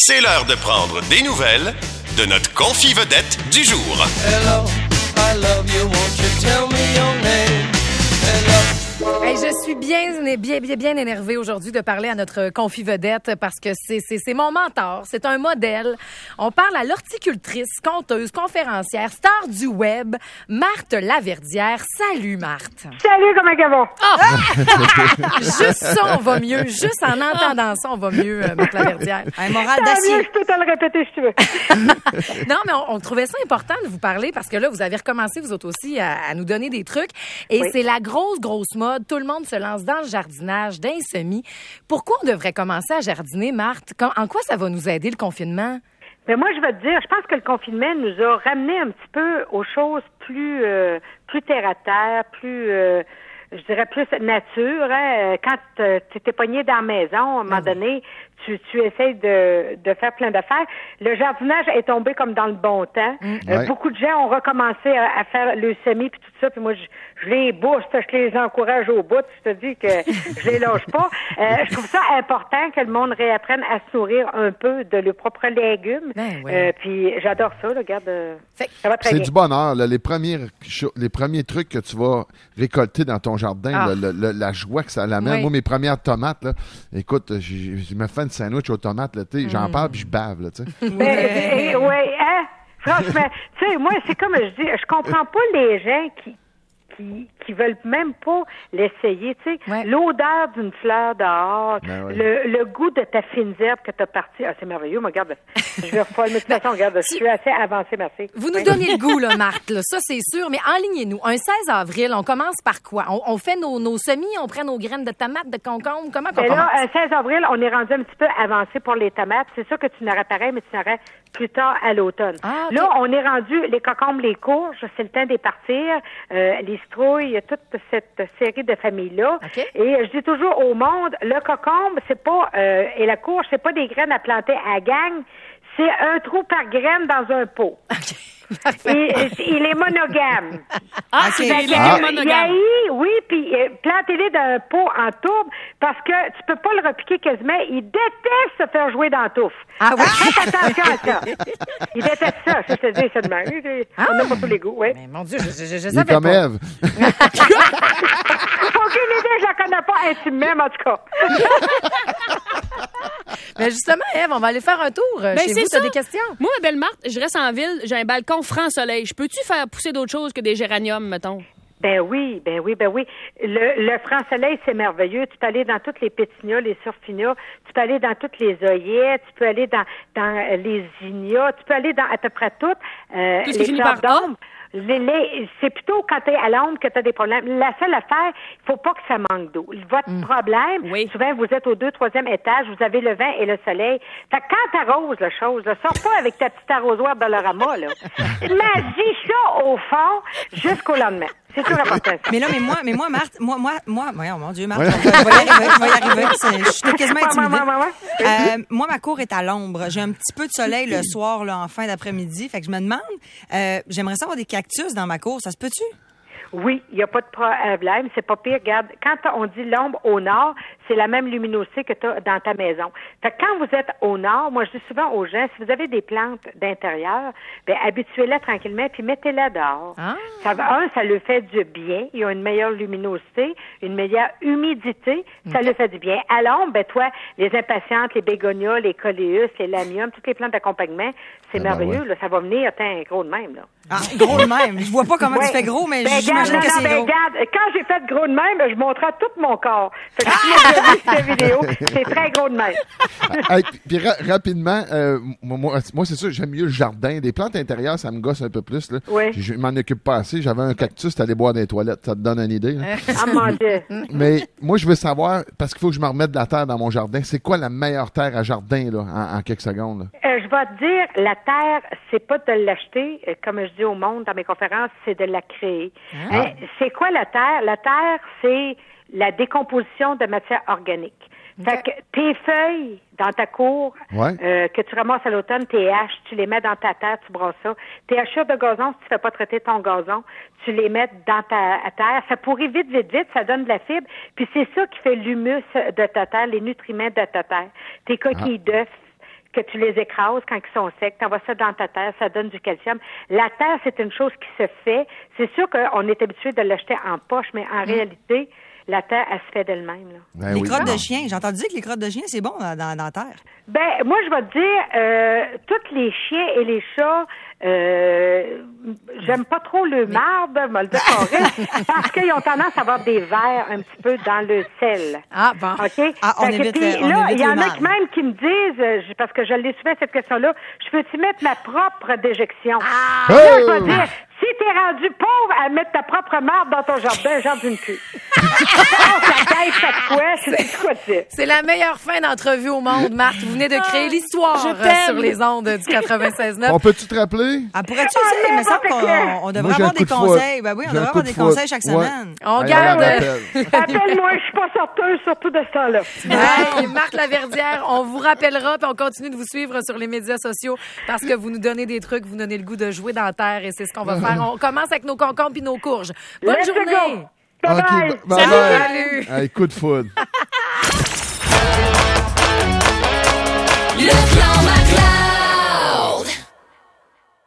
C'est l'heure de prendre des nouvelles de notre confi-vedette du jour. Hello, I love you, won't you tell me your name? Hello. Hey, je suis bien énervée aujourd'hui de parler à notre confi-vedette parce que c'est mon mentor, c'est un modèle. On parle à l'horticultrice, conteuse, conférencière, star du web, Marthe Laverdière. Salut, Marthe. Salut, comment ça va? Juste ça, on va mieux. Juste en entendant ça, on va mieux, Marthe Laverdière. Un moral Tant d'acier. mieux, je peux te le répéter si tu veux. Non, mais on trouvait ça important de vous parler parce que là, vous avez recommencé, vous autres aussi, à nous donner des trucs. Et Oui. c'est la grosse mode. Tout le monde se lance dans le jardinage, dans les semis. Pourquoi on devrait commencer à jardiner, Marthe? En quoi ça va nous aider, le confinement? Mais moi, je vais te dire, je pense que le confinement nous a ramené un petit peu aux choses plus terre à terre, plus, je dirais plus nature. Hein? Quand tu étais pogné dans la maison, à un moment donné, tu essaies de faire plein d'affaires. Le jardinage est tombé comme dans le bon temps. Ouais. Beaucoup de gens ont recommencé à faire le semis puis tout ça. Puis moi, je les booste, je les encourage au bout. Je te dis que je les lâche pas. Je trouve ça important que le monde réapprenne à se nourrir un peu de leurs propres légumes. Ben oui. Puis j'adore ça. Là, regarde, Fait- ça va très C'est bien. du bonheur. Là. Les premiers trucs que tu vas récolter dans ton jardin, Ah. la joie que ça l'amène. Oui. Moi, mes premières tomates, là, écoute, je me fais une sandwich aux tomates. Là, j'en parle puis je bave. Là, tu sais. Oui, hein? Franchement, tu sais, moi, c'est comme je dis, je comprends pas les gens qui veulent même pas l'essayer, tu sais. Ouais. L'odeur d'une fleur dehors, Ben oui. le goût de ta fine herbe que tu as parti. Ah, c'est merveilleux. Moi, regarde, je vais refaire une motivation. Regarde, je suis assez avancée, merci. Vous nous Oui. donnez le goût, là, Marthe, là. Ça, c'est sûr. Mais enlignez-nous. Un 16 avril, on commence par quoi? On fait nos semis, on prend nos graines de tomates, de concombre. Comment on Mais commence? là, 16 avril, on est rendu un petit peu avancé pour les tomates. C'est sûr que tu n'auras pareil, mais tu n'auras plus tard à l'automne. Ah, ok. Là, on est rendu les cocombes, les courges, c'est le temps d'y partir. Les citrouilles, toute cette série de familles-là. Ok. Et je dis toujours au monde, le cocombe, c'est pas et la courge, c'est pas des graines à planter à gang, c'est un trou par graine dans un pot. Et il est monogame. Ah, Fait c'est que, oui, puis plantez-les dans un pot en tourbe parce que tu peux pas le repiquer quasiment. Il déteste se faire jouer dans la touffe. Ah oui? Faites attention à ça. Il déteste ça, je te dis, ça de même. On n'a pas tous les goûts, oui. Mais mon Dieu, je Il est savais comme pas. Ève. Aucune idée, je la connais pas intimement, en tout cas. Mais justement, Ève, on va aller faire un tour chez vous. T'as des questions? Moi, ma belle Marthe, je reste en ville, j'ai un balcon franc soleil. Je peux-tu faire pousser d'autres choses que des géraniums, mettons? Ben oui. Le franc-soleil, c'est merveilleux. Tu peux aller dans toutes les pétunias, les surfinias, tu peux aller dans toutes les œillettes, tu peux aller dans les zinnias, tu peux aller dans à peu près toutes Tout ce qui les finit fleurs par A? d'ombre. C'est plutôt quand tu es à l'ombre que tu as des problèmes. La seule affaire, il faut pas que ça manque d'eau. Votre problème, Oui. souvent, vous êtes au 2e, 3e étage, vous avez le vent et le soleil. Fait que quand t'arroses la chose, là, sors pas avec ta petite arrosoir Dollarama, là. Magie ça au fond jusqu'au lendemain. C'est tout important. ça. Mais moi, Marthe, voyons, mon Dieu, Marthe, Voyons. on va y arriver. Je suis quasiment intimidée. Ouais. Moi, ma cour est à l'ombre. J'ai un petit peu de soleil le soir, là, en fin d'après-midi. Fait que je me demande, j'aimerais savoir des cactus dans ma cour. Ça se peut-tu? Oui, il n'y a pas de problème. C'est pas pire. Regarde, quand on dit l'ombre au nord, c'est la même luminosité que tu as dans ta maison. Fait que quand vous êtes au nord, moi, je dis souvent aux gens, si vous avez des plantes d'intérieur, ben habituez-les tranquillement puis mettez-les dehors. Ah. Ça leur fait du bien. Ils ont une meilleure luminosité, une meilleure humidité. Ça leur fait du bien. À l'ombre, ben toi, les impatientes, les bégonias, les coléus, les lamiums, toutes les plantes d'accompagnement, c'est Ah ben merveilleux. ouais. Là, ça va venir, attends, gros de même, là. Ah, gros de même. Je vois pas comment tu fais gros, mais j'imagine que c'est gros. Regarde, quand j'ai fait gros de même, je montrais tout mon corps. Fait que si vous avez vu cette vidéo, c'est très gros de même. Hey, puis rapidement, moi c'est sûr, j'aime mieux le jardin. Des plantes intérieures, ça me gosse un peu plus. Là. Oui. Je m'en occupe pas assez. J'avais un cactus, t'allais boire dans les toilettes. Ça te donne une idée. Là. Ah, mon Dieu. Mais moi, je veux savoir, parce qu'il faut que je me remette de la terre dans mon jardin, c'est quoi la meilleure terre à jardin là, en quelques secondes? Là? Je vais te dire, la terre, c'est pas de l'acheter, comme je dis au monde dans mes conférences, c'est de la créer. Hein, c'est quoi la terre? La terre, c'est la décomposition de matière organique. Fait que tes feuilles dans ta cour, que tu ramasses à l'automne, tes haches, tu les mets dans ta terre, tu brasses ça. Tes hachures de gazon, si tu fais pas traiter ton gazon, tu les mets dans ta terre. Ça pourrit vite, ça donne de la fibre. Puis c'est ça qui fait l'humus de ta terre, les nutriments de ta terre. Tes coquilles d'œufs, que tu les écrases quand ils sont secs, t'envoies ça dans ta terre, ça donne du calcium. La terre, c'est une chose qui se fait. C'est sûr qu'on est habitué de l'acheter en poche, mais en réalité, la terre, elle se fait d'elle-même. Là. Ben Les oui, crottes non. de chien. J'ai entendu dire que les crottes de chien, c'est bon dans la terre. Ben, moi, je vais te dire, tous les chiens et les chats, j'aime pas trop le marde, je vais le dire correct, parce qu'ils ont tendance à avoir des vers un petit peu dans le sel. Ah, bon. OK? Ah, on Fait que, évite puis le- on là, évite il y en le a marde. même qui me disent, parce que je l'ai souvent cette question-là, je peux-tu mettre ma propre déjection? Oh! Là, je vais dire, si t'es rendu pauvre à mettre ta propre marde dans ton jardin, genre d'une queue. Ça tête, ça te quoi? C'est quoi de C'est la meilleure fin d'entrevue au monde, Marthe. Vous venez de créer l'histoire je t'aime. sur les ondes du 96.9. On peut-tu te rappeler? Ah, pourrais-tu essayer? Il me semble qu'on devrait Moi, j'ai avoir un des coup de foudre. conseils. Ben oui, on J'ai un devrait coup avoir de des foudre. conseils chaque Ouais. semaine. On Allez, garde. on l'appelle. Appelle-moi, je suis pas sorteuse, surtout de ce temps-là. Hey, Marthe Laverdière, on vous rappellera, puis on continue de vous suivre sur les médias sociaux parce que vous nous donnez des trucs, vous nous donnez le goût de jouer dans la terre et c'est ce qu'on va faire. On commence avec nos concombres puis nos courges. Bonne Let's journée! go. Bye-bye. OK, bye-bye. Salut! Hey, coup de foudre.